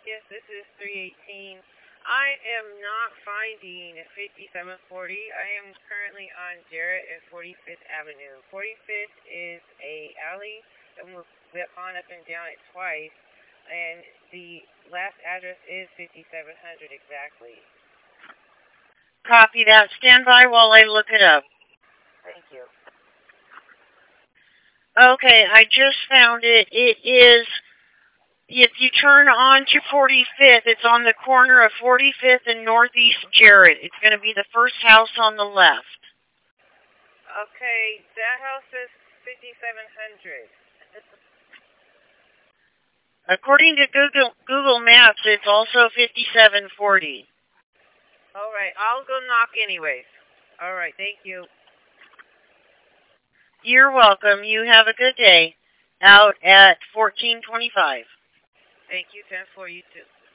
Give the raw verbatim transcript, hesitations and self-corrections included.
Yes, this is three eighteen. I am not finding fifty-seven forty. I am currently on Jarrett and forty-fifth Avenue. forty-fifth is a alley, and we've gone up and down it twice, and the last address is fifty-seven hundred exactly. Copy that. Stand by while I look it up. Thank you. Okay, I just found it. It is, if you turn on to forty-fifth, it's on the corner of forty-fifth and Northeast Jarrett. It's going to be the first house on the left. Okay, that house is fifty-seven hundred. According to Google Google Maps, it's also fifty-seven forty. All right, I'll go knock anyways. All right, thank you. You're welcome. You have a good day out at fourteen twenty-five. Thank you, ten four, you too.